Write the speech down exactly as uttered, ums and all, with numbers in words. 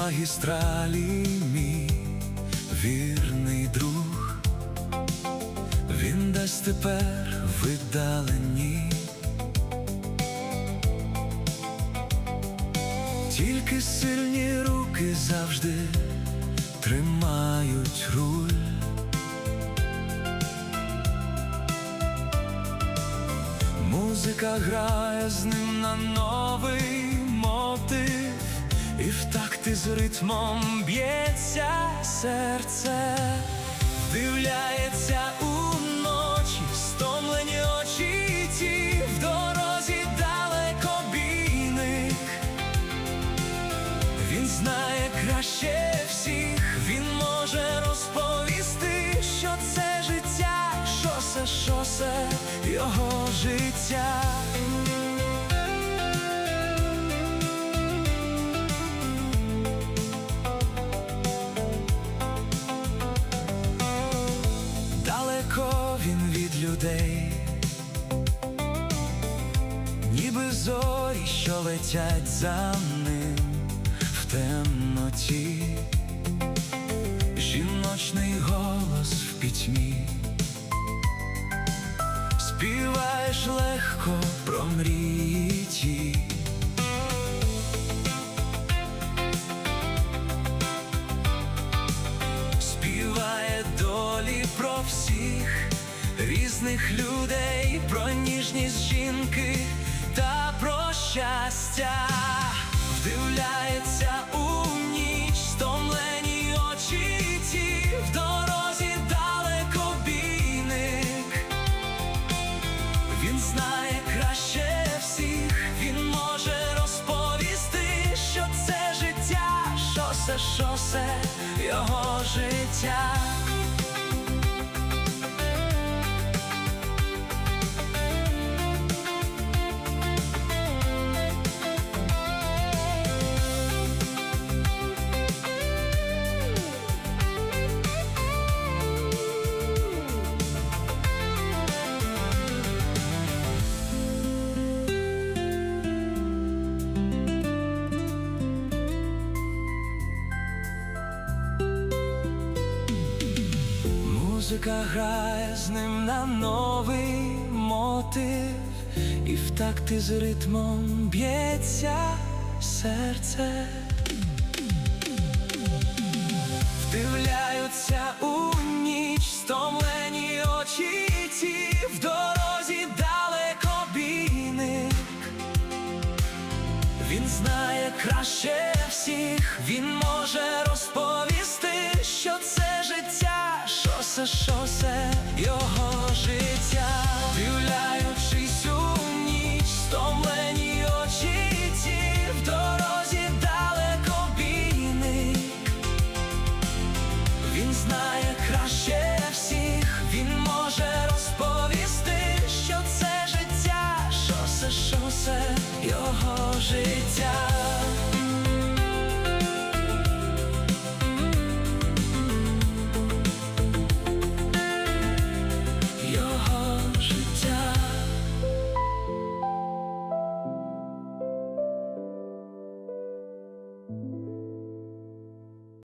магістралі мій вірний друг, він десь тепер видалені. Тільки сильні руки завжди тримають руль. Музика грає з ним на новий мотив, і в такти з ритмом б'ється серце. Вдивляється у ночі стомлені очі ті, в дорозі далекобійник. Він знає краще всіх, він може розповісти, що це життя, шосе, шосе його життя. Далеко він від людей, ніби зорі, що летять за ним в темноті. Жіночний голос в пітьмі, співаєш легко про мрії ті. Співає долі про всіх різних людей, про ніжність жінки та про щастя. Вдивляється у ніч стомлені очі ті, в дорозі далекобійник. Він знає краще всіх, він може розповісти, що це життя, шосе, шосе його життя. Музика грає з ним на новий мотив, і в такти з ритмом б'ється серце. Вдивляються у ніч стомлені очі ті, в дорозі далекобійник. Він знає краще всіх, він може розповісти, що це життя, шосе, шосе його життя. Вдивляючись у ніч стомлені очі ті, в дорозі далекобійник. Він знає краще всіх, він може